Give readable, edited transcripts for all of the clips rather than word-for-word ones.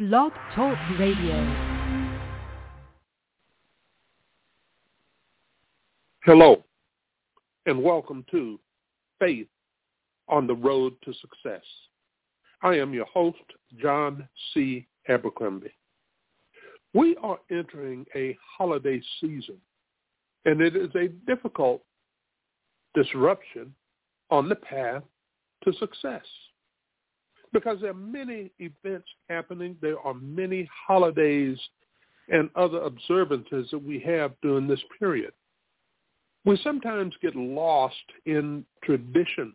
Blog Talk Radio. Hello, and welcome to Faith on the Road to Success. I am your host, John C. Abercrombie. We are entering a holiday season, and it is a difficult disruption on the path to success because there are many events happening. There are many holidays and other observances that we have during this period. We sometimes get lost in tradition,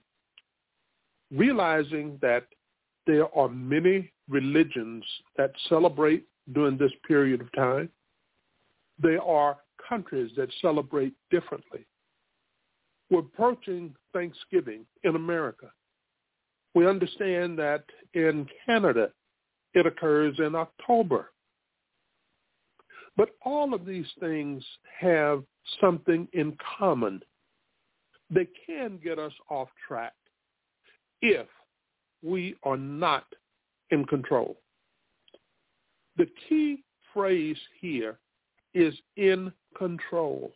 realizing that there are many religions that celebrate during this period of time. There are countries that celebrate differently. We're approaching Thanksgiving in America. We understand that in Canada, it occurs in October. But all of these things have something in common. They can get us off track if we are not in control. The key phrase here is in control.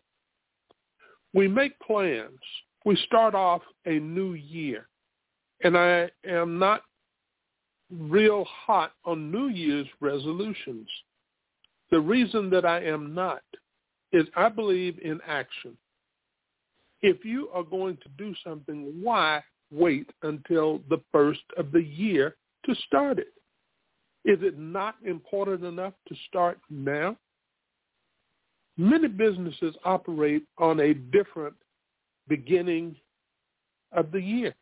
We make plans. We start off a new year. And I am not real hot on New Year's resolutions. The reason that I am not is I believe in action. If you are going to do something, why wait until the first of the year to start it? Is it not important enough to start now? Many businesses operate on a different beginning of the year.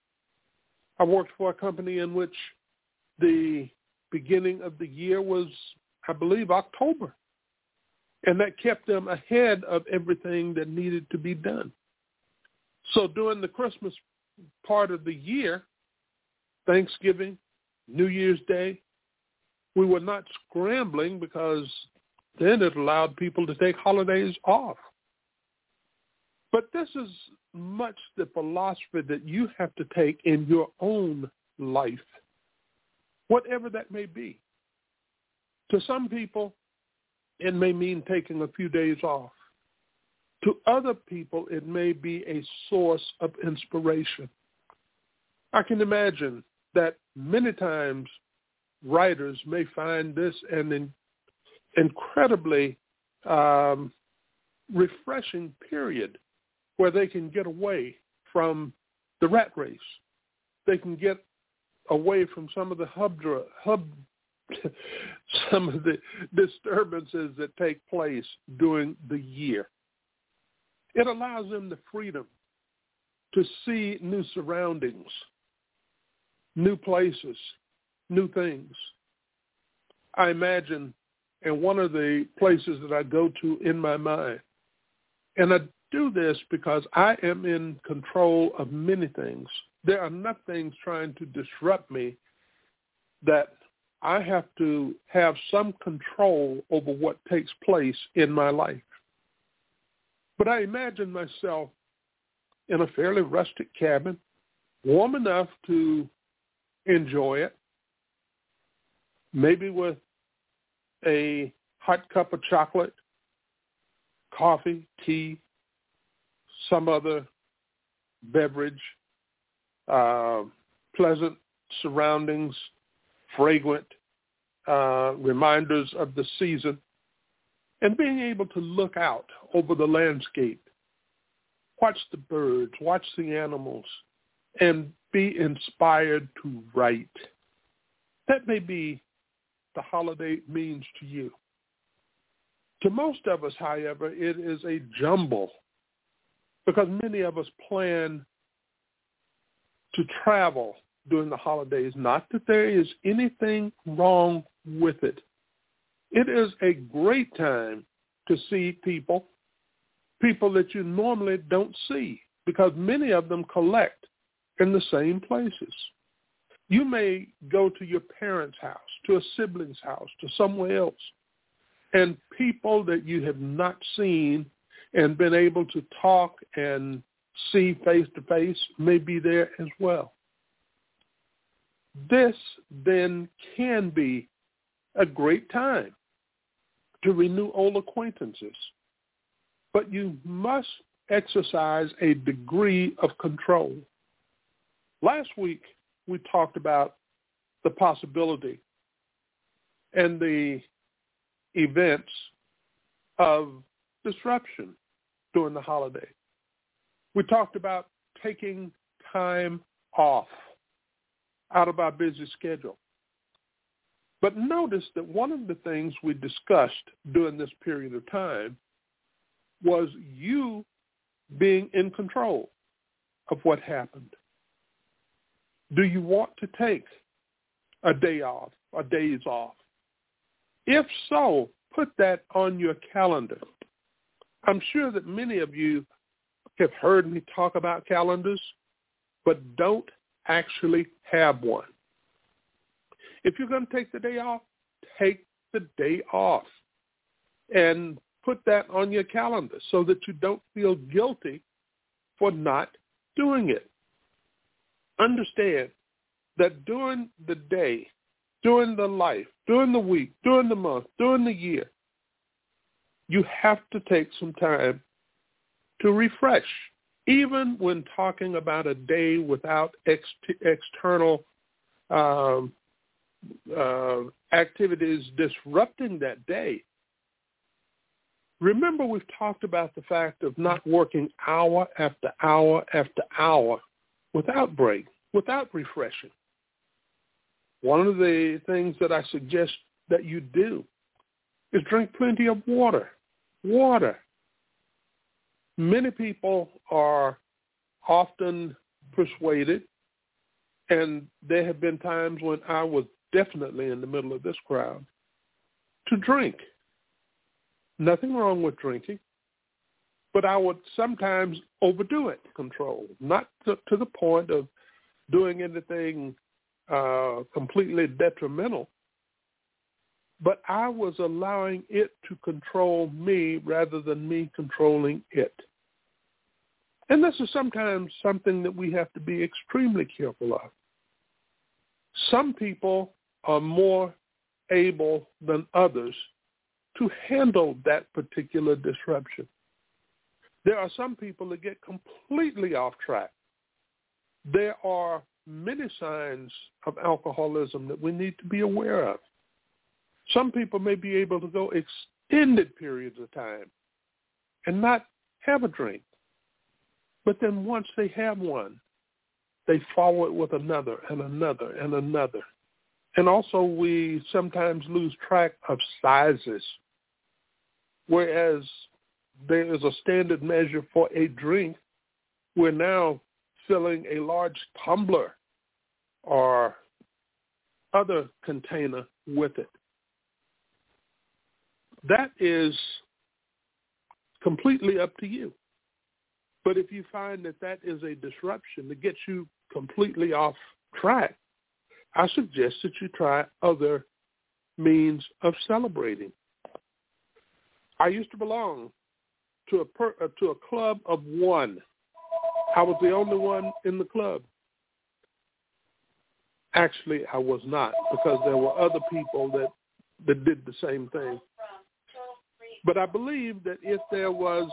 I worked for a company in which the beginning of the year was, I believe, October. And that kept them ahead of everything that needed to be done. So during the Christmas part of the year, Thanksgiving, New Year's Day, we were not scrambling because then it allowed people to take holidays off. But this is much the philosophy that you have to take in your own life, whatever that may be. To some people, it may mean taking a few days off. To other people, it may be a source of inspiration. I can imagine that many times writers may find this an incredibly refreshing period where they can get away from the rat race. They can get away from some of the some of the disturbances that take place during the year. It allows them the freedom to see new surroundings, new places, new things. I imagine, and one of the places that I go to in my mind, and I do this because I am in control of many things. There are enough things trying to disrupt me that I have to have some control over what takes place in my life. But I imagine myself in a fairly rustic cabin, warm enough to enjoy it, maybe with a hot cup of chocolate, coffee, tea, some other beverage, pleasant surroundings, fragrant reminders of the season, and being able to look out over the landscape, watch the birds, watch the animals, and be inspired to write. That may be the holiday means to you. To most of us, however, it is a jumble because many of us plan to travel during the holidays. Not that there is anything wrong with it. It is a great time to see people that you normally don't see because many of them collect in the same places. You may go to your parents' house, to a sibling's house, to somewhere else, and people that you have not seen and been able to talk and see face to face may be there as well. This then can be a great time to renew old acquaintances. But you must exercise a degree of control. Last week, we talked about the possibility and the events of disruption during the holiday. We talked about taking time off out of our busy schedule. But notice that one of the things we discussed during this period of time was you being in control of what happened. Do you want to take a day off, or days off? If so, put that on your calendar. I'm sure that many of you have heard me talk about calendars, but don't actually have one. If you're going to take the day off, take the day off and put that on your calendar so that you don't feel guilty for not doing it. Understand that during the day, during the life, during the week, during the month, during the year, you have to take some time to refresh. Even when talking about a day without external activities disrupting that day, remember we've talked about the fact of not working hour after hour after hour without break, without refreshing. One of the things that I suggest that you do is drink plenty of water. Water. Many people are often persuaded, and there have been times when I was definitely in the middle of this crowd, to drink. Nothing wrong with drinking, but I would sometimes overdo it, control, not to the point of doing anything completely detrimental, but I was allowing it to control me rather than me controlling it. And this is sometimes something that we have to be extremely careful of. Some people are more able than others to handle that particular disruption. There are some people that get completely off track. There are many signs of alcoholism that we need to be aware of. Some people may be able to go extended periods of time and not have a drink. But then once they have one, they follow it with another and another and another. And also we sometimes lose track of sizes, whereas there is a standard measure for a drink, we're now filling a large tumbler or other container with it. That is completely up to you. But if you find that that is a disruption that gets you completely off track, I suggest that you try other means of celebrating. I used to belong to a club of one. I was the only one in the club. Actually, I was not, because there were other people that did the same thing. But I believe that if there was,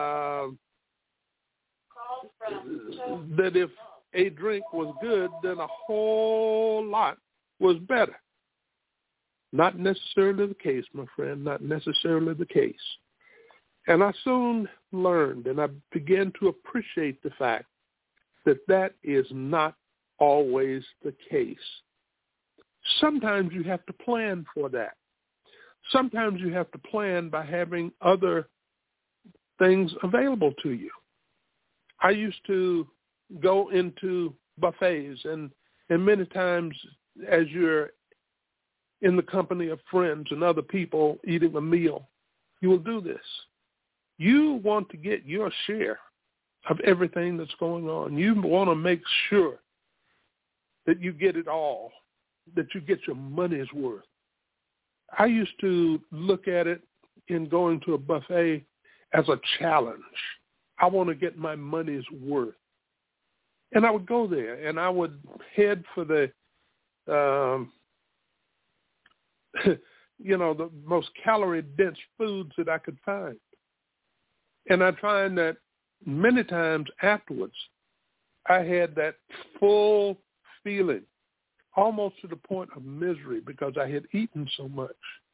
that if a drink was good, then a whole lot was better. Not necessarily the case, my friend, not necessarily the case. And I soon learned, and I began to appreciate the fact that that is not always the case. Sometimes you have to plan for that. Sometimes you have to plan by having other things available to you. I used to go into buffets, and many times as you're in the company of friends and other people eating a meal, you will do this. You want to get your share of everything that's going on. You want to make sure that you get it all, that you get your money's worth. I used to look at it in going to a buffet as a challenge. I want to get my money's worth. And I would go there, and I would head for the the most calorie-dense foods that I could find. And I find that many times afterwards, I had that full feeling, almost to the point of misery because I had eaten so much.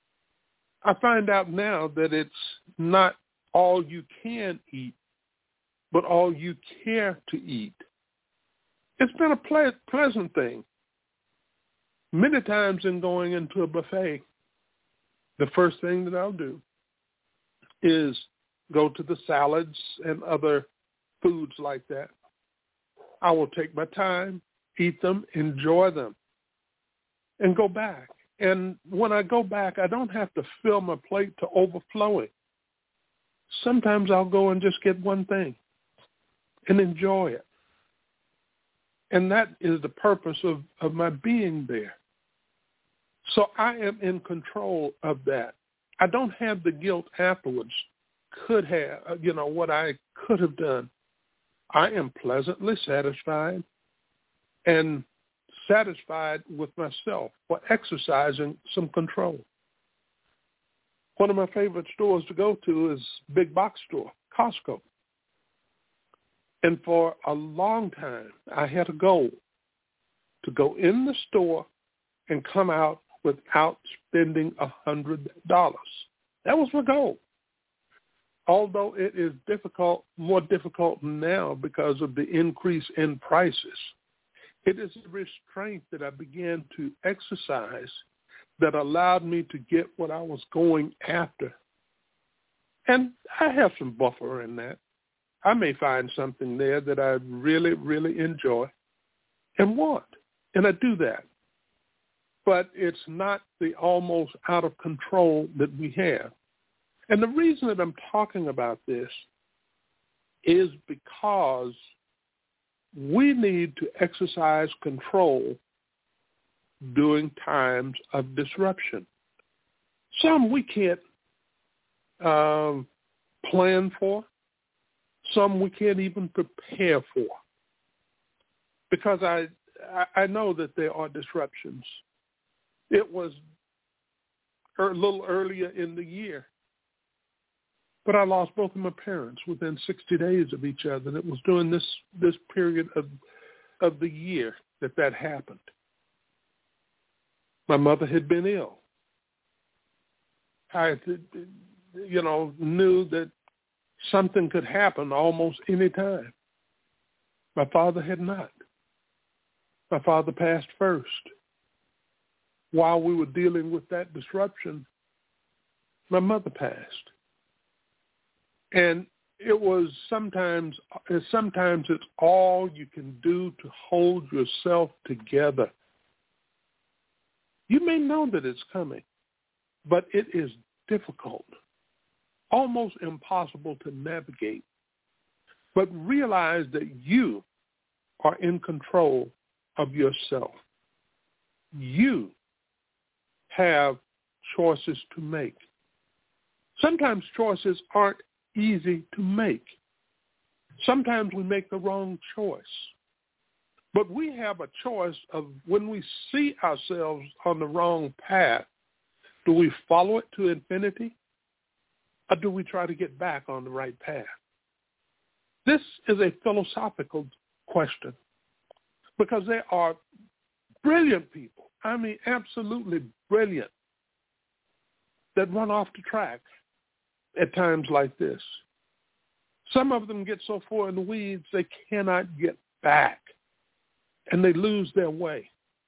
I find out now that it's not all you can eat, but all you care to eat. It's been a pleasant thing. Many times in going into a buffet, the first thing that I'll do is go to the salads and other foods like that. I will take my time, eat them, enjoy them, and go back. And when I go back, I don't have to fill my plate to overflowing. Sometimes I'll go and just get one thing and enjoy it. And that is the purpose of my being there. So I am in control of that. I don't have the guilt afterwards, what I could have done. I am pleasantly satisfied and satisfied with myself for exercising some control. One of my favorite stores to go to is big box store, Costco. And for a long time, I had a goal to go in the store and come out without spending $100. That was my goal. Although it is more difficult now because of the increase in prices, it is a restraint that I began to exercise that allowed me to get what I was going after. And I have some buffer in that. I may find something there that I really, really enjoy and want, and I do that. But it's not the almost out of control that we have. And the reason that I'm talking about this is because we need to exercise control during times of disruption. Some we can't plan for. Some we can't even prepare for. Because I know that there are disruptions. It was a little earlier in the year, but I lost both of my parents within 60 days of each other. And it was during this period of the year that happened. My mother had been ill. I, knew that something could happen almost any time. My father had not. My father passed first. While we were dealing with that disruption, my mother passed. And it was sometimes it's all you can do to hold yourself together. You may know that it's coming, but it is difficult, almost impossible to navigate. But realize that you are in control of yourself. You have choices to make. Sometimes choices aren't easy to make. Sometimes we make the wrong choice. But we have a choice of when we see ourselves on the wrong path, do we follow it to infinity or do we try to get back on the right path? This is a philosophical question because there are brilliant people, I mean absolutely brilliant, that run off the track at times like this. Some of them get so far in the weeds they cannot get back, and they lose their way.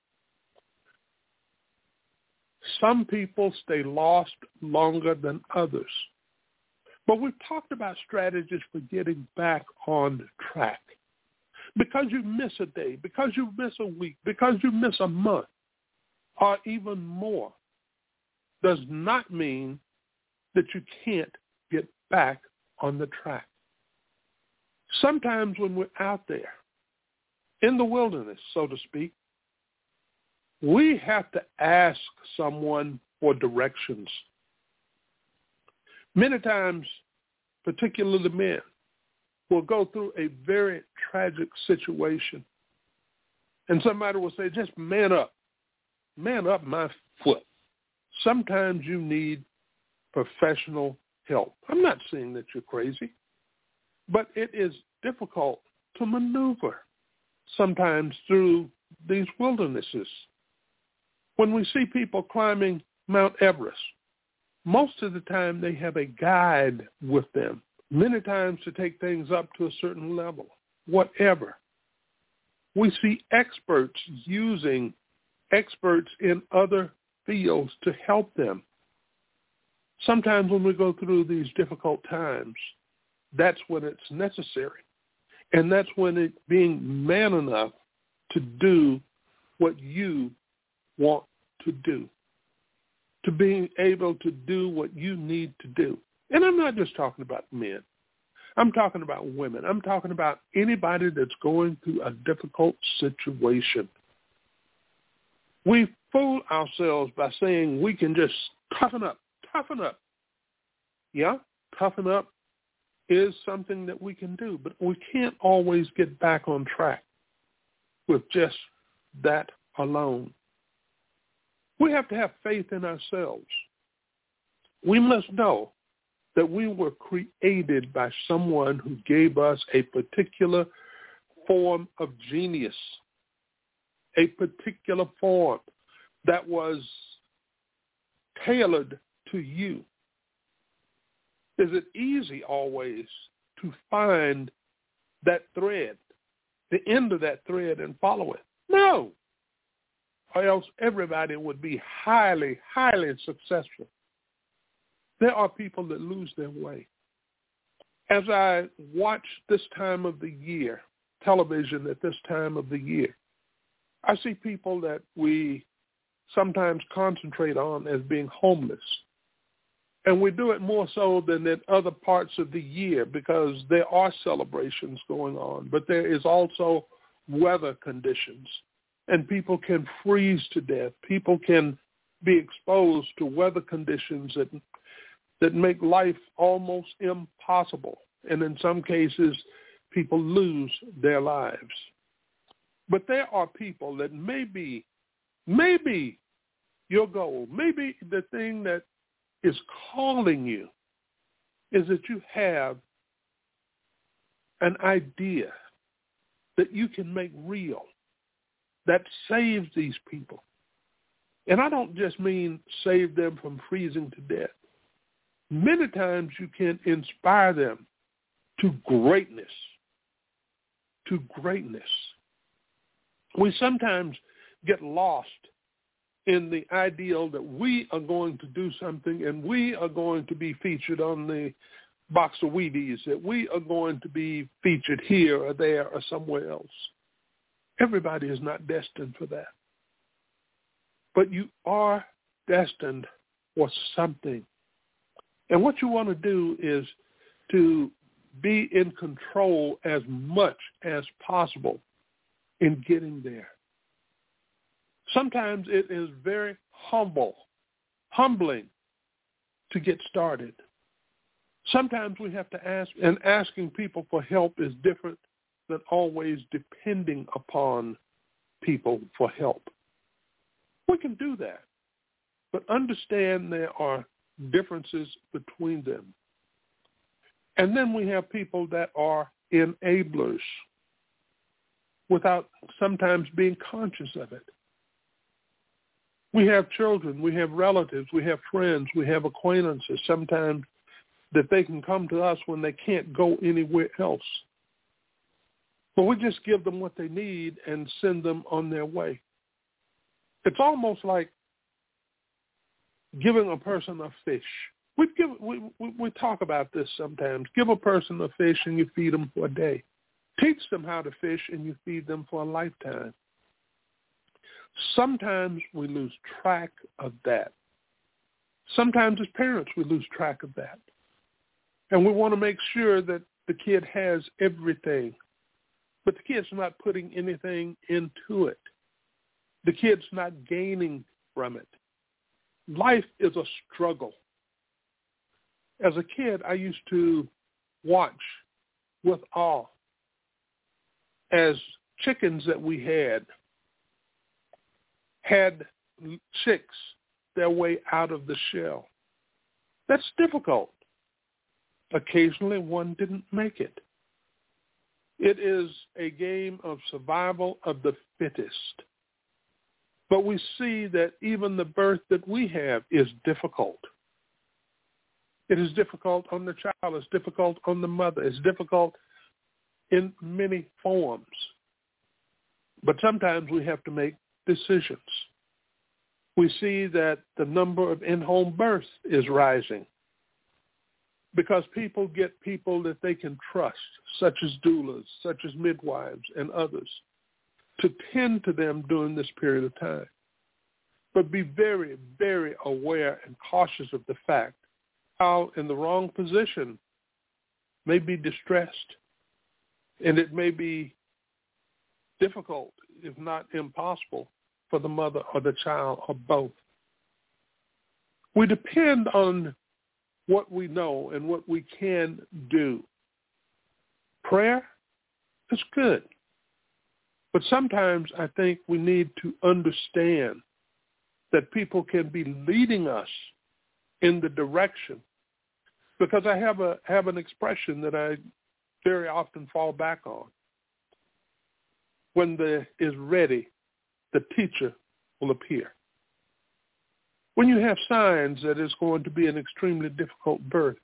Some people stay lost longer than others. But we've talked about strategies for getting back on track. Because you miss a day, because you miss a week, because you miss a month, or even more, does not mean that you can't get back on the track. Sometimes when we're out there, in the wilderness, so to speak, we have to ask someone for directions. Many times, particularly men, will go through a very tragic situation. And somebody will say, just man up my foot. sometimes you need professional help. I'm not saying that you're crazy, but it is difficult to maneuver sometimes through these wildernesses. When we see people climbing Mount Everest, most of the time they have a guide with them, many times to take things up to a certain level, whatever. We see experts using experts in other fields to help them. Sometimes when we go through these difficult times, that's when it's necessary. And that's when it being man enough to do what you want to do, to being able to do what you need to do. And I'm not just talking about men. I'm talking about women. I'm talking about anybody that's going through a difficult situation. We fool ourselves by saying we can just toughen up. Yeah, toughen up is something that we can do, but we can't always get back on track with just that alone. We have to have faith in ourselves. We must know that we were created by someone who gave us a particular form of genius, a particular form that was tailored to you. Is it easy always to find that thread, the end of that thread, and follow it? No. Or else everybody would be highly, highly successful. There are people that lose their way. As I watch this time of the year, television at this time of the year, I see people that we sometimes concentrate on as being homeless. And we do it more so than in other parts of the year because there are celebrations going on, but there is also weather conditions, and people can freeze to death. People can be exposed to weather conditions that make life almost impossible, and in some cases, people lose their lives. But there are people that maybe your goal, maybe the thing that is calling you is that you have an idea that you can make real that saves these people. And I don't just mean save them from freezing to death. Many times you can inspire them to greatness. To greatness. We sometimes get lost in the ideal that we are going to do something and we are going to be featured on the box of Wheaties, that we are going to be featured here or there or somewhere else. Everybody is not destined for that. But you are destined for something. And what you want to do is to be in control as much as possible in getting there. Sometimes it is very humbling to get started. Sometimes we have to ask, and asking people for help is different than always depending upon people for help. We can do that, but understand there are differences between them. And then we have people that are enablers without sometimes being conscious of it. We have children, we have relatives, we have friends, we have acquaintances sometimes that they can come to us when they can't go anywhere else. But we just give them what they need and send them on their way. It's almost like giving a person a fish. We talk about this sometimes. Give a person a fish and you feed them for a day. Teach them how to fish and you feed them for a lifetime. Sometimes we lose track of that. Sometimes as parents we lose track of that. And we want to make sure that the kid has everything. But the kid's not putting anything into it. The kid's not gaining from it. Life is a struggle. As a kid, I used to watch with awe as chickens that we had chicks their way out of the shell. That's difficult. Occasionally one didn't make it. It is a game of survival of the fittest. But we see that even the birth that we have is difficult. It is difficult on the child. It's difficult on the mother. It's difficult in many forms. But sometimes we have to make decisions. We see that the number of in-home births is rising because people get people that they can trust, such as doulas, such as midwives and others, to tend to them during this period of time. But be very, very aware and cautious of the fact how in the wrong position may be distressed, and it may be difficult, if not impossible, for the mother or the child or both. We depend on what we know and what we can do. Prayer is good, but sometimes I think we need to understand that people can be leading us in the direction, because I have an expression that I very often fall back on. When the is ready, the teacher will appear. When you have signs that it's going to be an extremely difficult birth,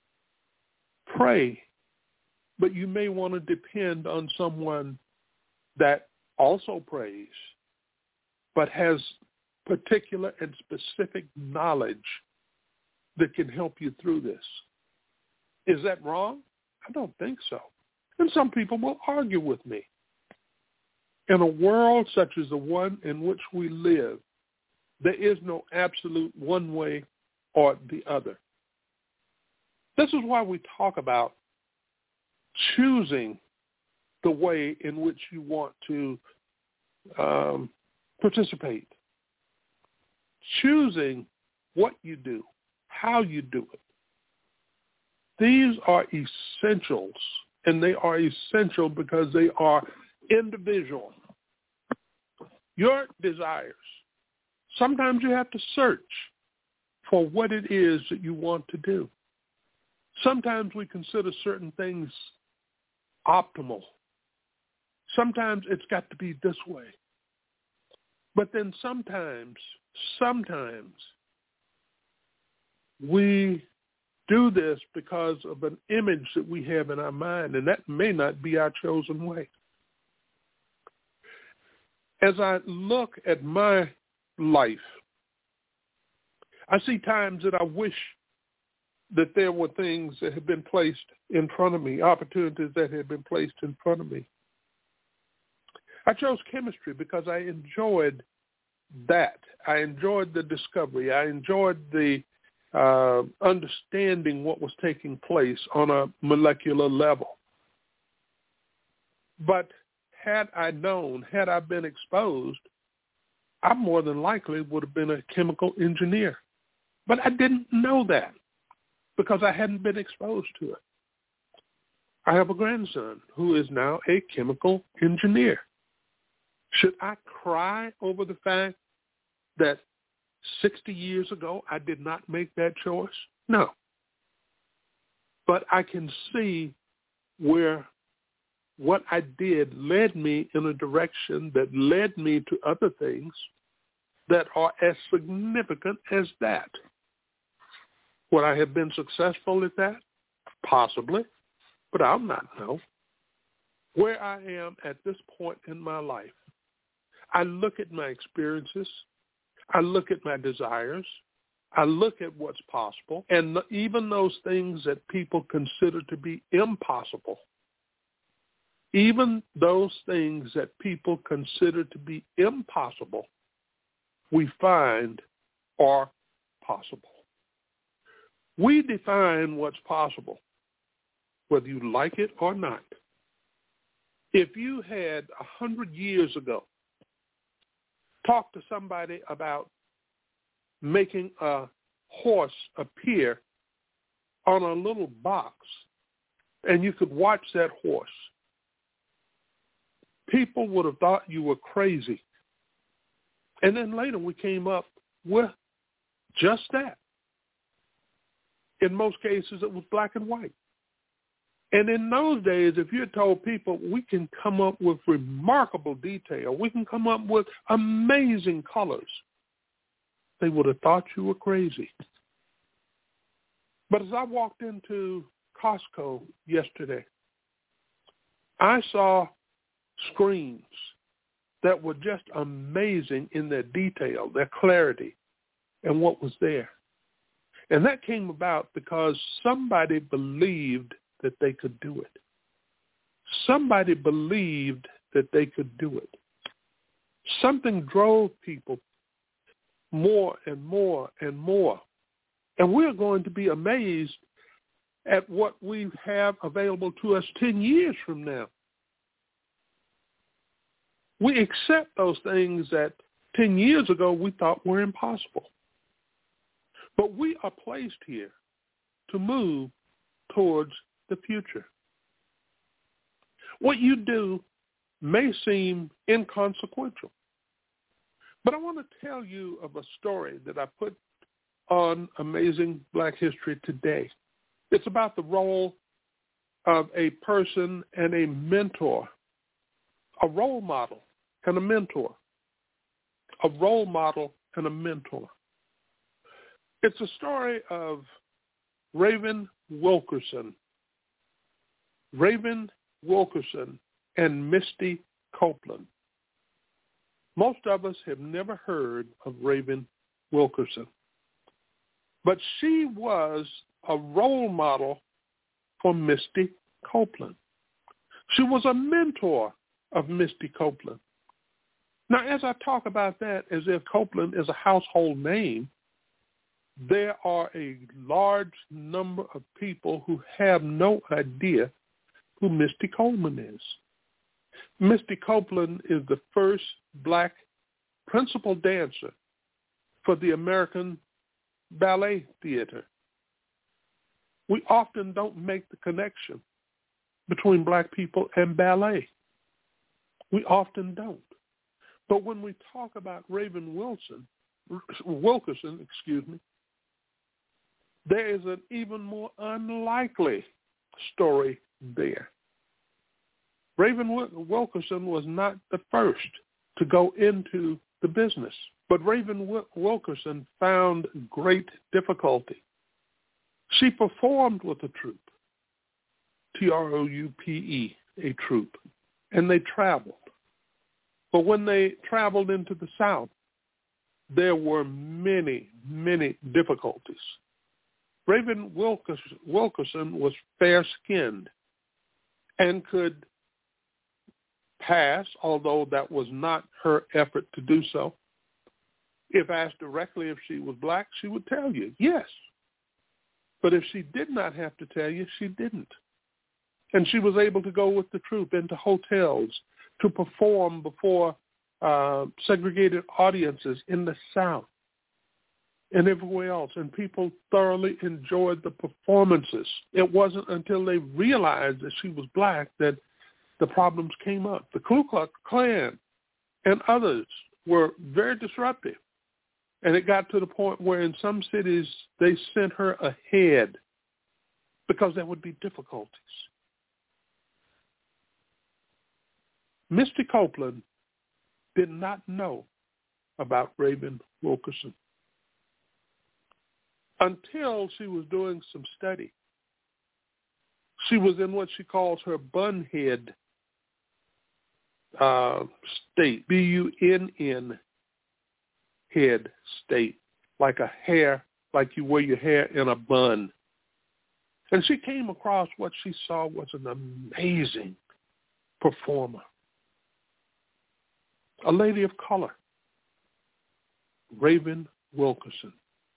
pray, but you may want to depend on someone that also prays, but has particular and specific knowledge that can help you through this. Is that wrong? I don't think so. And some people will argue with me. In a world such as the one in which we live, there is no absolute one way or the other. This is why we talk about choosing the way in which you want to participate. Choosing what you do, how you do it. These are essentials, and they are essential because they are individual. Your desires. Sometimes you have to search for what it is that you want to do. Sometimes we consider certain things optimal. Sometimes it's got to be this way. But then sometimes we do this because of an image that we have in our mind, and that may not be our chosen way. As I look at my life, I see times that I wish that there were things that had been placed in front of me, opportunities that had been placed in front of me. I chose chemistry because I enjoyed that. I enjoyed the discovery. I enjoyed the understanding what was taking place on a molecular level. But had I known, had I been exposed, I more than likely would have been a chemical engineer. But I didn't know that because I hadn't been exposed to it. I have a grandson who is now a chemical engineer. Should I cry over the fact that 60 years ago I did not make that choice? No. But I can see where what I did led me in a direction that led me to other things that are as significant as that. Would I have been successful at that? Possibly, but I'll not know. Where I am at this point in my life, I look at my experiences, I look at my desires, I look at what's possible, and even those things that people consider to be impossible, even those things that people consider to be impossible, we find are possible. We define what's possible, whether you like it or not. If you had 100 years ago talked to somebody about making a horse appear on a little box and you could watch that horse, people would have thought you were crazy. And then later we came up with Just that. In most cases, it was black and white. And in those days, if you had told people we can come up with remarkable detail, we can come up with amazing colors, they would have thought you were crazy. But as I walked into Costco yesterday, I saw screens that were just amazing in their detail, their clarity, and what was there. And that came about because somebody believed that they could do it. Somebody believed that they could do it. Something drove people more and more and more. And we're going to be amazed at what we have available to us 10 years from now. We accept those things that 10 years ago we thought were impossible. But we are placed here to move towards the future. What you do may seem inconsequential, but I want to tell you of a story that I put on Amazing Black History Today. It's about the role of a person and a mentor, a role model and a mentor, a role model and a mentor. It's a story of Raven Wilkerson. Raven Wilkerson and Misty Copeland. Most of us have never heard of Raven Wilkerson, but she was a role model for Misty Copeland. She was a mentor of Misty Copeland. Now, as I talk about that as if Copeland is a household name, there are a large number of people who have no idea who Misty Copeland is. Misty Copeland is the first black principal dancer for the American Ballet Theater. We often don't make the connection between black people and ballet. We often don't. But when we talk about Raven Wilkerson, there is an even more unlikely story there. Raven Wilkerson was not the first to go into the business, but Raven Wilkerson found great difficulty. She performed with a troupe, T-R-O-U-P-E, a troupe, and they traveled. But when they traveled into the South, there were many, many difficulties. Raven Wilkerson was fair-skinned and could pass, although that was not her effort to do so. If asked directly if she was black, she would tell you, yes. But if she did not have to tell you, she didn't. And she was able to go with the troupe into hotels to perform before segregated audiences in the South and everywhere else, and people thoroughly enjoyed the performances. It wasn't until they realized that she was black that the problems came up. The Ku Klux Klan and others were very disruptive, and it got to the point where in some cities they sent her ahead because there would be difficulties. Misty Copeland did not know about Raven Wilkerson until she was doing some study. She was in what she calls her bunhead state, B-U-N-N head state, like a hair, like you wear your hair in a bun. And she came across what she saw was an amazing performer, a lady of color, Raven Wilkerson.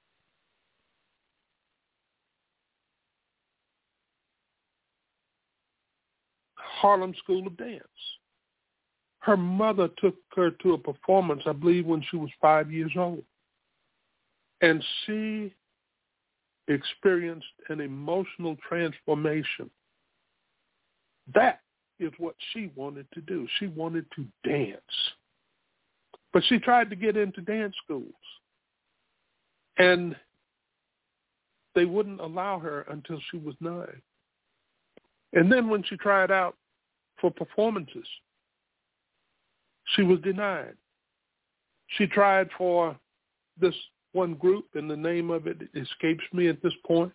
Harlem School of Dance. Her mother took her to a performance, I believe, when she was 5 years old. And she experienced an emotional transformation. That is what she wanted to do. She wanted to dance. But she tried to get into dance schools. And they wouldn't allow her until she was 9. And then when she tried out for performances, she was denied. She tried for this one group, and the name of it escapes me at this point.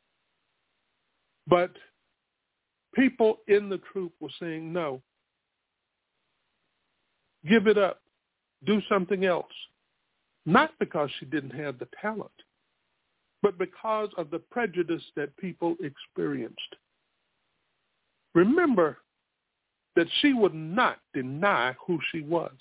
But people in the troop were saying, no, give it up, do something else. Not because she didn't have the talent, but because of the prejudice that people experienced. Remember that she would not deny who she was.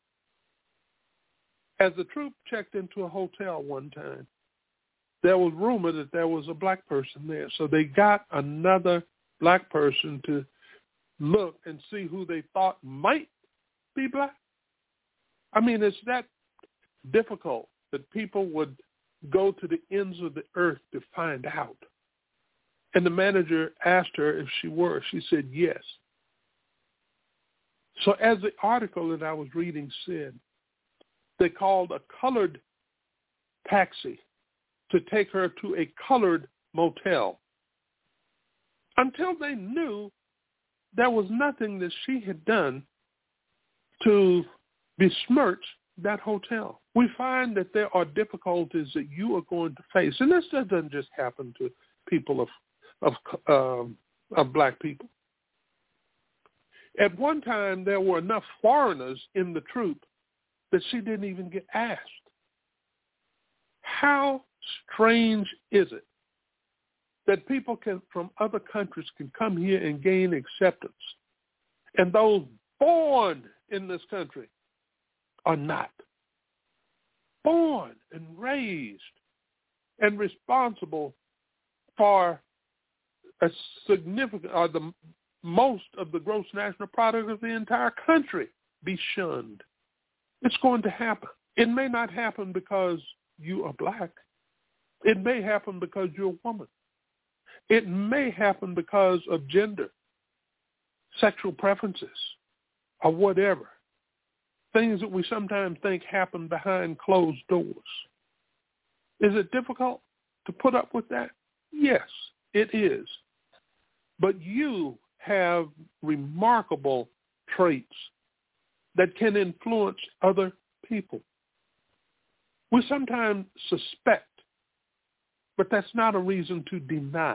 As the troop checked into a hotel one time, there was rumor that there was a black person there. So they got another black person to look and see who they thought might be black. I mean, it's that difficult that people would go to the ends of the earth to find out. And the manager asked her if she were. She said yes. So as the article that I was reading said, they called a colored taxi to take her to a colored motel until they knew there was nothing that she had done to besmirch that hotel. We find that there are difficulties that you are going to face, and this doesn't just happen to people of black people. At one time, there were enough foreigners in the troop that she didn't even get asked. How strange is it that people from other countries can come here and gain acceptance, and those born in this country are not? Born and raised and responsible for a significant, or the most of the gross national product of the entire country be shunned. It's going to happen. It may not happen because you are black. It may happen because you're a woman. It may happen because of gender, sexual preferences, or whatever. Things that we sometimes think happen behind closed doors. Is it difficult to put up with that? Yes, it is. But you have remarkable traits that can influence other people. We sometimes suspect, but that's not a reason to deny.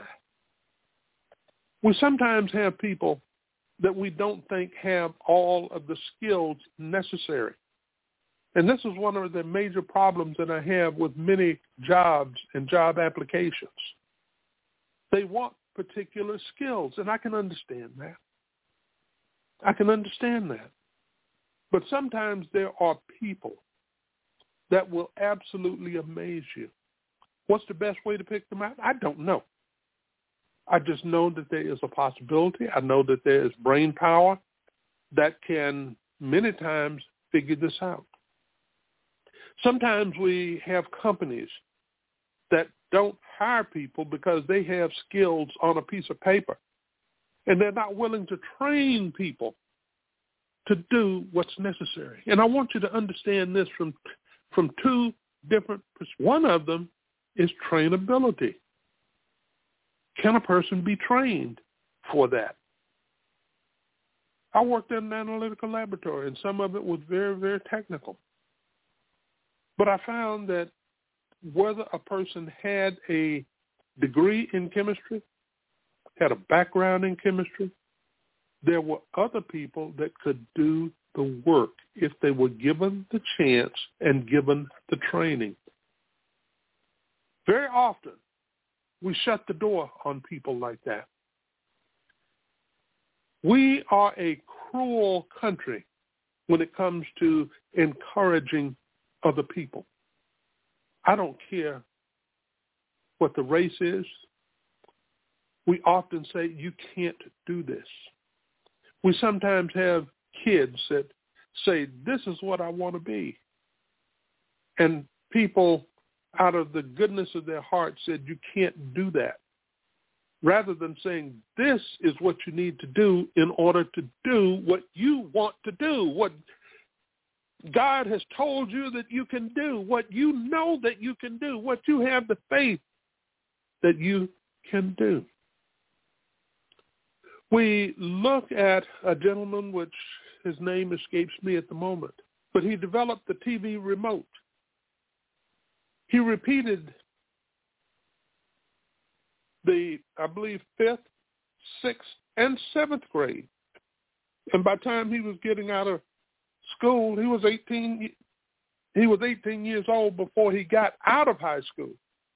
We sometimes have people that we don't think have all of the skills necessary. And this is one of the major problems that I have with many jobs and job applications. They want particular skills, and I can understand that. I can understand that. But sometimes there are people that will absolutely amaze you. What's the best way to pick them out? I don't know. I just know that there is a possibility. I know that there is brain power that can many times figure this out. Sometimes we have companies that don't hire people because they have skills on a piece of paper, and they're not willing to train people to do what's necessary. And I want you to understand this from two different perspectives. One of them is trainability. Can a person be trained for that? I worked in an analytical laboratory, and some of it was very, very technical. But I found that whether a person had a degree in chemistry, had a background in chemistry, there were other people that could do the work if they were given the chance and given the training. Very often, we shut the door on people like that. We are a cruel country when it comes to encouraging other people. I don't care what the race is. We often say, you can't do this. We sometimes have kids that say, this is what I want to be. And people, out of the goodness of their heart, said, you can't do that. Rather than saying, this is what you need to do in order to do what you want to do, what God has told you that you can do, what you know that you can do, what you have the faith that you can do. We look at a gentleman, which his name escapes me at the moment, but he developed the TV remote. He repeated the, I believe, 5th, 6th, and 7th grade. And by the time he was getting out of school, he was 18 years old before he got out of high school.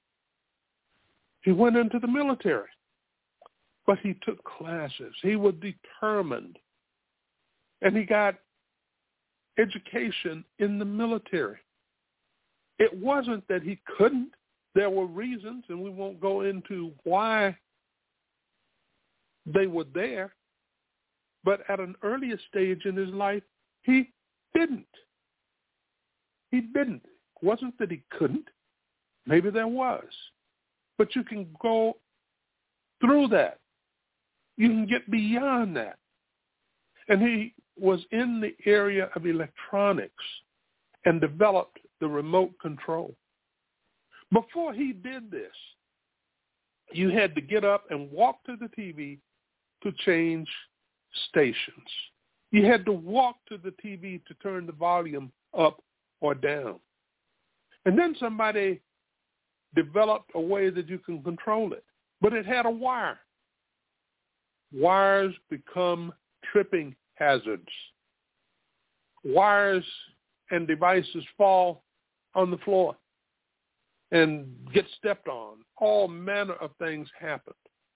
He went into the military, but he took classes. He was determined, and he got education in the military. It wasn't that he couldn't. There were reasons, and we won't go into why they were there. But at an earlier stage in his life, he didn't. He didn't. It wasn't that he couldn't. Maybe there was. But you can go through that. You can get beyond that. And he was in the area of electronics and developed the remote control. Before he did this, you had to get up and walk to the TV to change stations. You had to walk to the TV to turn the volume up or down. And then somebody developed a way that you can control it. But it had a wire. Wires become tripping hazards. Wires and devices fall on the floor and get stepped on. All manner of things happened.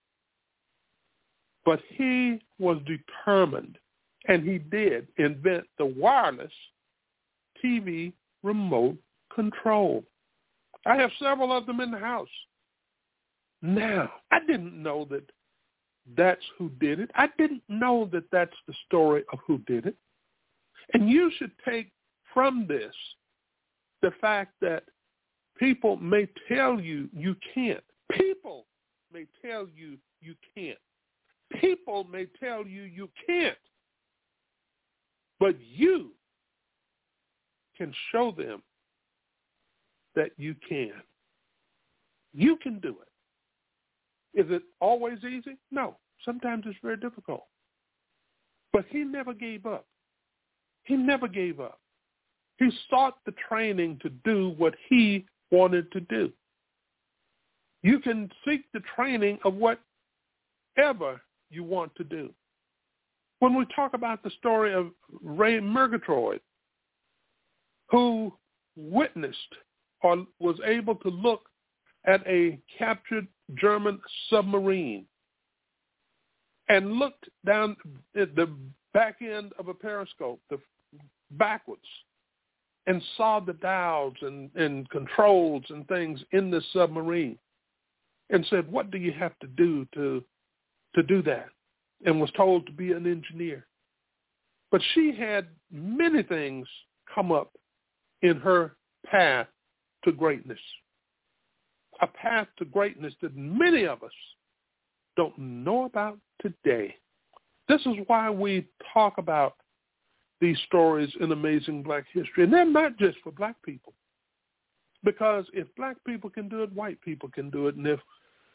But he was determined, and he did invent the wireless TV remote control. I have several of them in the house. Now, I didn't know that that's who did it. I didn't know that that's the story of who did it. And you should take from this the fact that people may tell you you can't. People may tell you you can't. People may tell you you can't. But you can show them that you can. You can do it. Is it always easy? No. Sometimes it's very difficult. But he never gave up. He never gave up. He sought the training to do what he wanted to do. You can seek the training of whatever you want to do. When we talk about the story of Ray Murgatroyd, who witnessed or was able to look at a captured German submarine and looked down at the back end of a periscope, backwards, and saw the dials and controls and things in the submarine and said, what do you have to do to do that? And was told to be an engineer. But she had many things come up in her path to greatness, a path to greatness that many of us don't know about today. This is why we talk about these stories in Amazing Black History. And they're not just for black people. Because if black people can do it, white people can do it. And if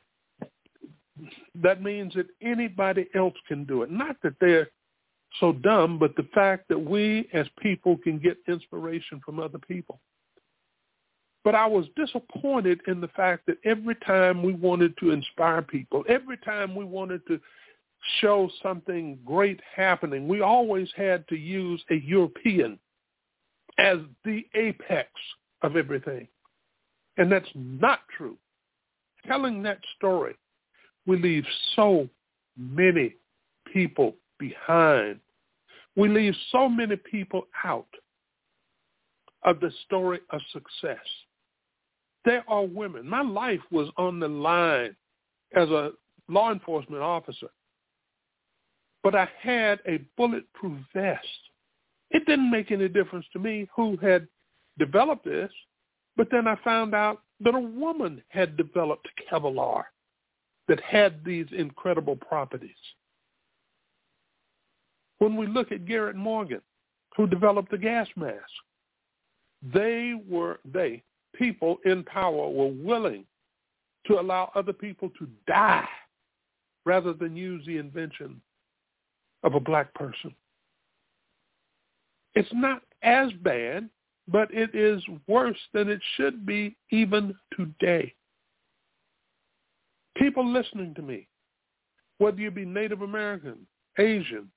that means that anybody else can do it. Not that they're so dumb, but the fact that we as people can get inspiration from other people. But I was disappointed in the fact that every time we wanted to inspire people, every time we wanted to show something great happening, we always had to use a European as the apex of everything. And that's not true. Telling that story, we leave so many people behind. We leave so many people out of the story of success. There are women. My life was on the line as a law enforcement officer, but I had a bulletproof vest. It didn't make any difference to me who had developed this, but then I found out that a woman had developed Kevlar that had these incredible properties. When we look at Garrett Morgan, who developed the gas mask, people in power were willing to allow other people to die rather than use the invention of a black person. It's not as bad, but it is worse than it should be even today. People listening to me, whether you be Native American, Asian,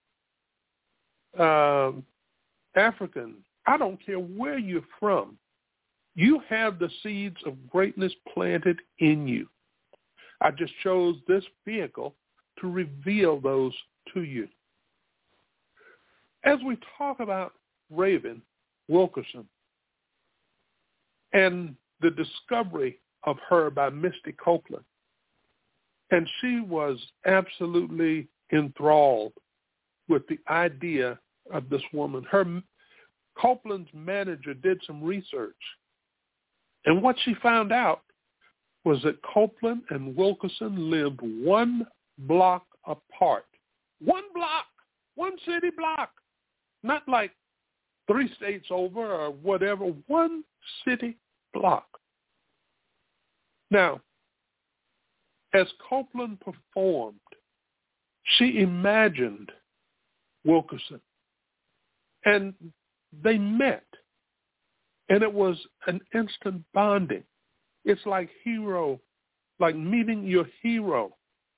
African, I don't care where you're from, you have the seeds of greatness planted in you. I just chose this vehicle to reveal those to you. As we talk about Raven Wilkerson and the discovery of her by Misty Copeland, and she was absolutely enthralled with the idea of this woman. Copeland's manager did some research, and what she found out was that Copeland and Wilkerson lived one block apart. One block, one city block, not like 3 states over or whatever, one city block. Now, as Copeland performed, she imagined Wilkerson, and they met, and it was an instant bonding. It's like meeting your hero.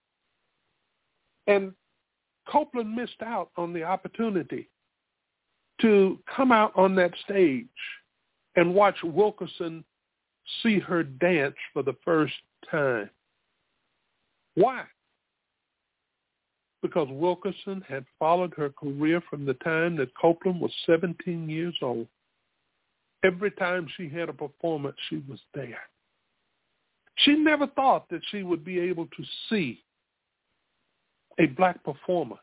And Copeland missed out on the opportunity to come out on that stage and watch Wilkerson see her dance for the first time. Why? Because Wilkerson had followed her career from the time that Copeland was 17 years old. Every time she had a performance, she was there. She never thought that she would be able to see a black performer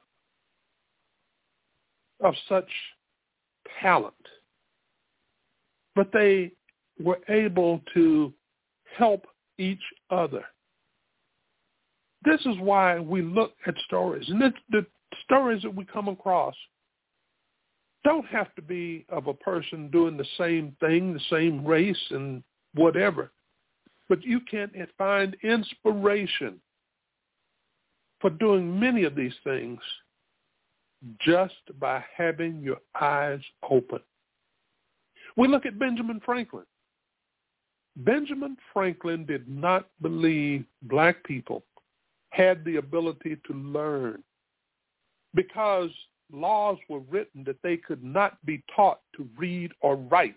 of such talent. But they were able to help each other. This is why we look at stories. And the stories that we come across don't have to be of a person doing the same thing, the same race and whatever. But you can find inspiration for doing many of these things just by having your eyes open. We look at Benjamin Franklin. Benjamin Franklin did not believe black people had the ability to learn because laws were written that they could not be taught to read or write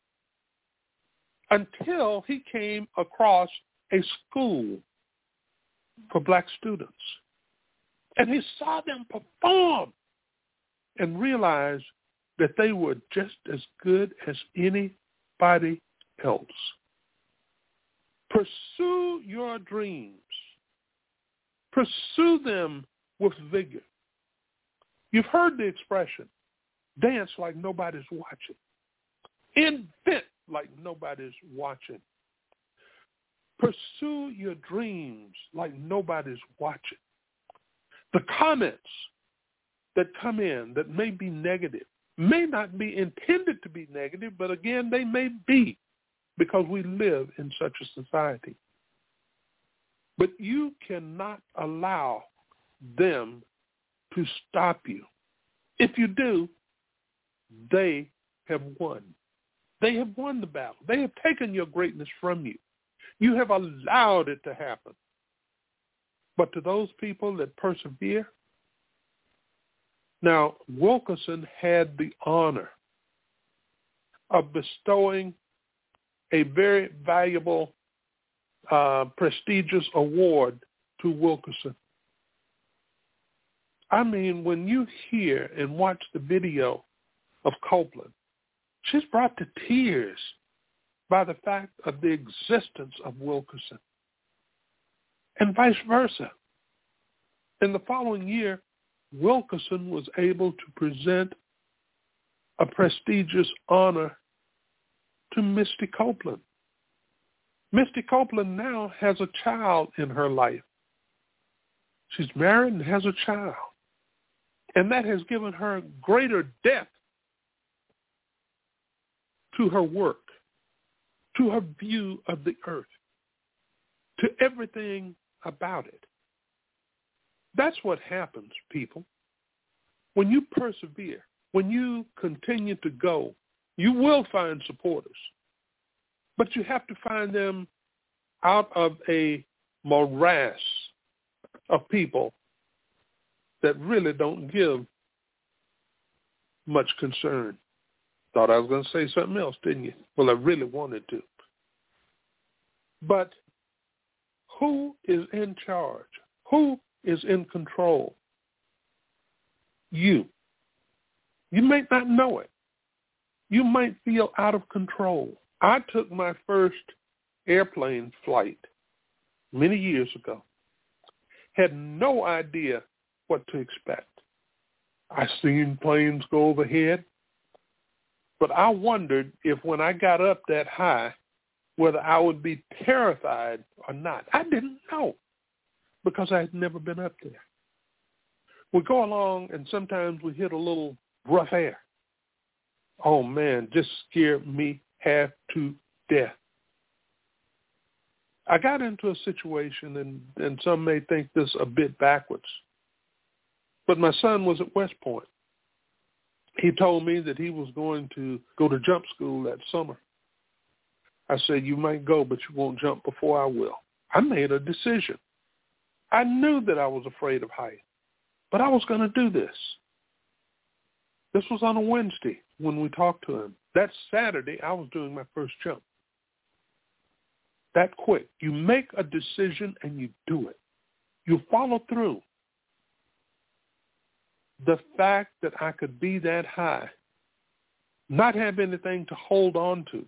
until he came across a school for black students. And he saw them perform and realized that they were just as good as anybody else. Pursue your dreams. Pursue them with vigor. You've heard the expression, dance like nobody's watching. Invent like nobody's watching. Pursue your dreams like nobody's watching. The comments that come in that may be negative may not be intended to be negative, but again, they may be because we live in such a society. But you cannot allow them to stop you. If you do, they have won. They have won the battle. They have taken your greatness from you. You have allowed it to happen. But to those people that persevere, now Wilkerson had the honor of bestowing a very valuable, prestigious award to Wilkerson. I mean, when you hear and watch the video of Copeland, she's brought to tears by the fact of the existence of Wilkerson, and vice versa. In the following year, Wilkerson was able to present a prestigious honor to Misty Copeland. Misty Copeland now has a child in her life. She's married and has a child. And that has given her greater depth to her work, to her view of the earth, to everything about it. That's what happens, people. When you persevere, when you continue to go, you will find supporters. But you have to find them out of a morass of people that really don't give much concern. Thought I was going to say something else, didn't you? Well, I really wanted to. But who is in charge? Who is in control? You. You may not know it. You might feel out of control. I took my first airplane flight many years ago. Had no idea what to expect. I seen planes go overhead, but I wondered if when I got up that high, whether I would be terrified or not. I didn't know because I had never been up there. We go along and sometimes we hit a little rough air. Oh, man, just scared me half to death. I got into a situation, and some may think this a bit backwards, but my son was at West Point. He told me that he was going to go to jump school that summer. I said, you might go, but you won't jump before I will. I made a decision. I knew that I was afraid of height, but I was going to do this. This was on a Wednesday when we talked to him. That Saturday, I was doing my first jump. That quick. You make a decision and you do it. You follow through. The fact that I could be that high, not have anything to hold on to,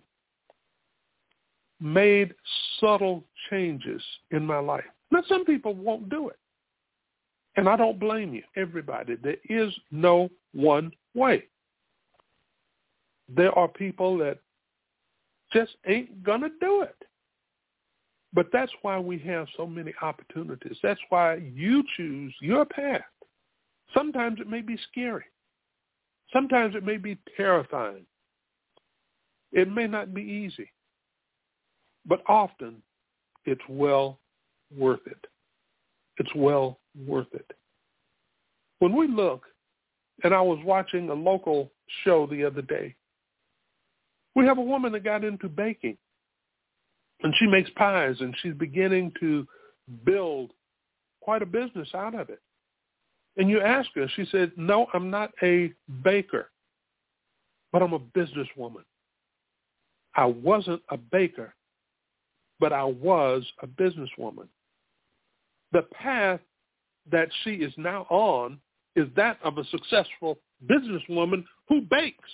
made subtle changes in my life. Now, some people won't do it. And I don't blame you, everybody. There is no one way. There are people that just ain't going to do it. But that's why we have so many opportunities. That's why you choose your path. Sometimes it may be scary. Sometimes it may be terrifying. It may not be easy. But often it's well worth it. It's well worth it. When we look, and I was watching a local show the other day, we have a woman that got into baking. And she makes pies, and she's beginning to build quite a business out of it. And you ask her, she said, no, I'm not a baker, but I'm a businesswoman. I wasn't a baker, but I was a businesswoman. The path that she is now on is that of a successful businesswoman who bakes.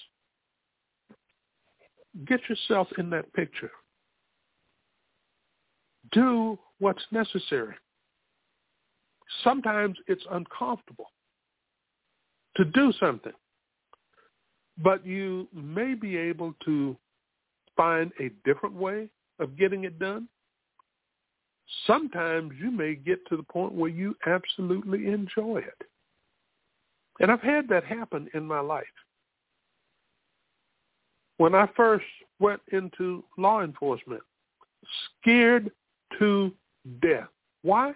Get yourself in that picture. Do what's necessary. Sometimes it's uncomfortable to do something, but you may be able to find a different way of getting it done. Sometimes you may get to the point where you absolutely enjoy it. And I've had that happen in my life. When I first went into law enforcement, scared to death. Why?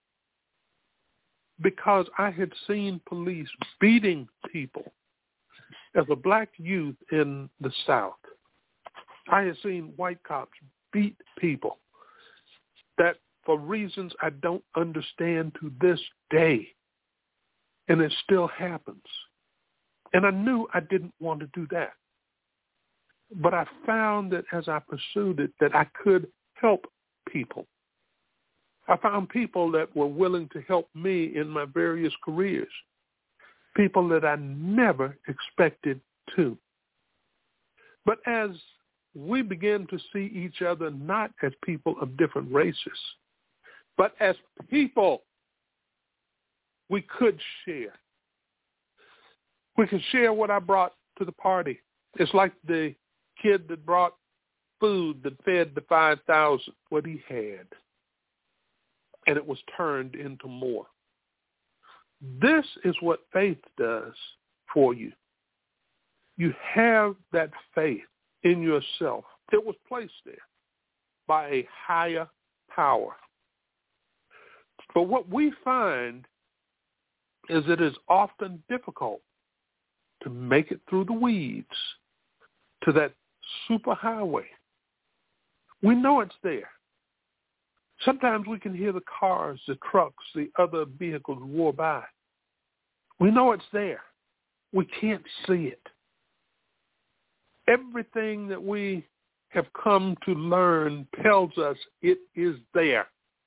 Because I had seen police beating people as a black youth in the South. I had seen white cops beat people that for reasons I don't understand to this day. And it still happens. And I knew I didn't want to do that. But I found that as I pursued it, that I could help people. I found people that were willing to help me in my various careers, people that I never expected to. But as we began to see each other not as people of different races, but as people, we could share. We could share what I brought to the party. It's like the kid that brought food that fed the 5,000, what he had. And it was turned into more. This is what faith does for you. You have that faith. in yourself. It was placed there by a higher power. But what we find is it is often difficult to make it through the weeds to that superhighway. We know it's there. Sometimes we can hear the cars, the trucks, the other vehicles roar by. We know it's there. We can't see it. Everything that we have come to learn tells us it is there.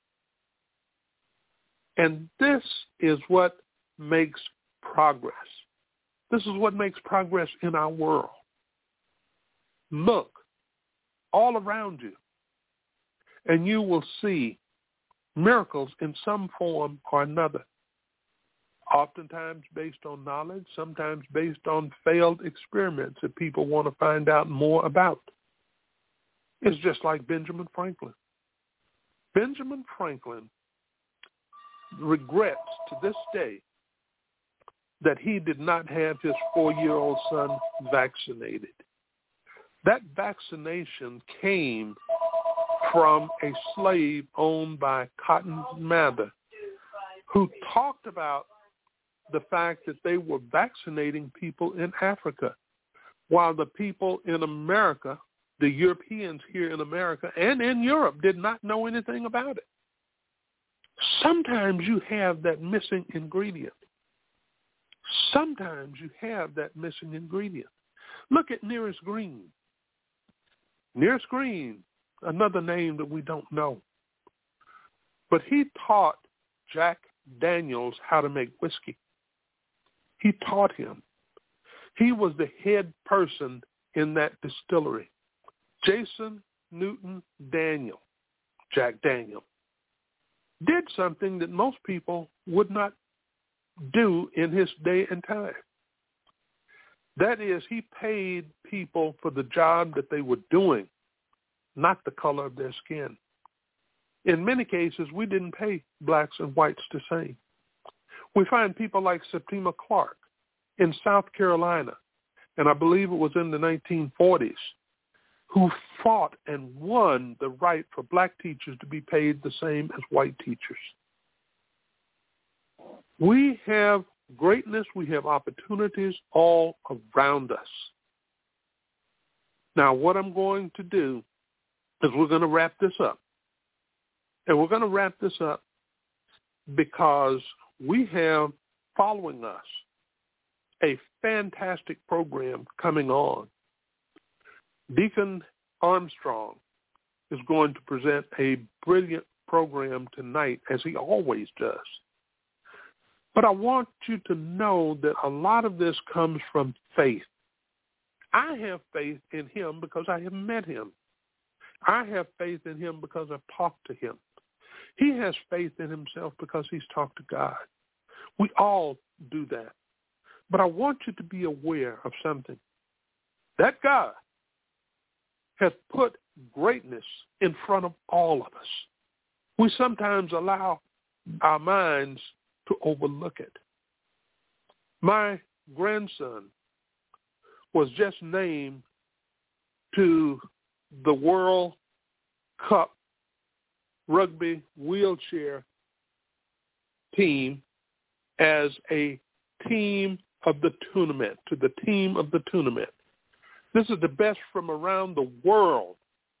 And this is what makes progress. This is what makes progress in our world. Look all around you, and you will see miracles in some form or another, oftentimes based on knowledge, sometimes based on failed experiments that people want to find out more about. It's just like Benjamin Franklin. Benjamin Franklin regrets to this day that he did not have his 4-year-old son vaccinated. That vaccination came from a slave owned by Cotton Mather, who talked about the fact that they were vaccinating people in Africa, while the people in America, the Europeans here in America and in Europe, did not know anything about it. Sometimes you have that missing ingredient. Sometimes you have that missing ingredient. Look at Nearest Green. Nearest Green, another name that we don't know. But he taught Jack Daniels how to make whiskey. He taught him. He was the head person in that distillery. Jason Newton Daniel, Jack Daniel, did something that most people would not do in his day and time. That is, he paid people for the job that they were doing, not the color of their skin. In many cases, we didn't pay blacks and whites the same. We find people like Septima Clark in South Carolina, and I believe it was in the 1940s, who fought and won the right for black teachers to be paid the same as white teachers. We have greatness, we have opportunities all around us. Now, what I'm going to do is we're going to wrap this up. And we're going to wrap this up because we have following us a fantastic program coming on. Deacon Armstrong is going to present a brilliant program tonight, as he always does. But I want you to know that a lot of this comes from faith. I have faith in him because I have met him. I have faith in him because I've talked to him. He has faith in himself because he's talked to God. We all do that. But I want you to be aware of something. That God has put greatness in front of all of us. We sometimes allow our minds to overlook it. My grandson was just named to the World Cup rugby wheelchair team as a team of the tournament, to the team of the tournament. This is the best from around the world.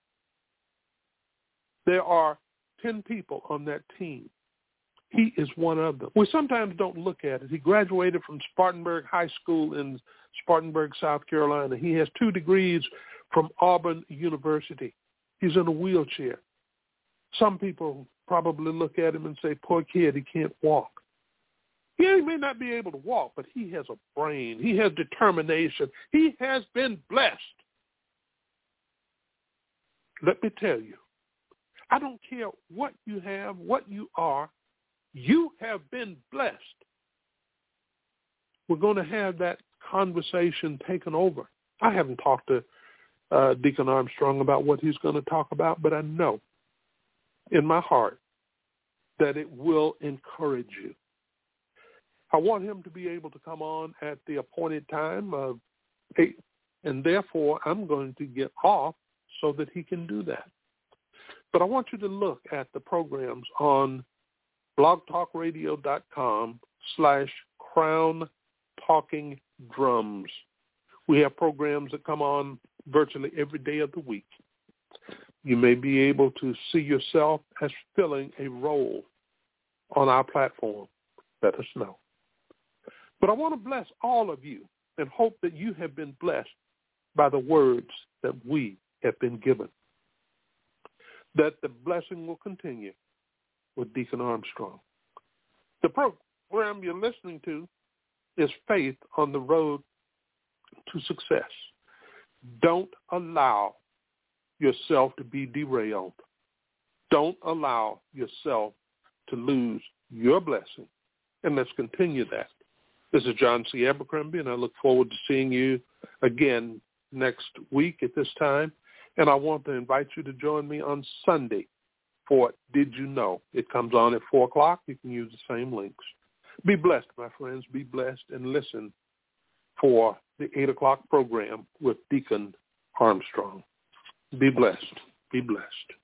There are 10 people on that team. He is one of them. We sometimes don't look at it. He graduated from Spartanburg High School in Spartanburg, South Carolina. He has 2 degrees from Auburn University. He's in a wheelchair. Some people probably look at him and say, poor kid, he can't walk. Yeah, he may not be able to walk, but he has a brain. He has determination. He has been blessed. Let me tell you, I don't care what you have, what you are, you have been blessed. We're going to have that conversation taken over. I haven't talked to Deacon Armstrong about what he's going to talk about, but I know in my heart that it will encourage you. I want him to be able to come on at the appointed time of and therefore I'm going to get off so that he can do that. But I want you to look at the programs on blogtalkradio.com/Crown Talking Drums. We have programs that come on virtually every day of the week. You may be able to see yourself as filling a role on our platform. Let us know. But I want to bless all of you and hope that you have been blessed by the words that we have been given, that the blessing will continue with Deacon Armstrong. The program you're listening to is Faith on the Road to Success. Don't allow yourself to be derailed. Don't allow yourself to lose your blessing. And let's continue that. This is John C. Abercrombie, and I look forward to seeing you again next week at this time. And I want to invite you to join me on Sunday for Did You Know? It comes on at 4 o'clock. You can use the same links. Be blessed, my friends. Be blessed and listen for the 8 o'clock program with Deacon Armstrong. Be blessed. Be blessed.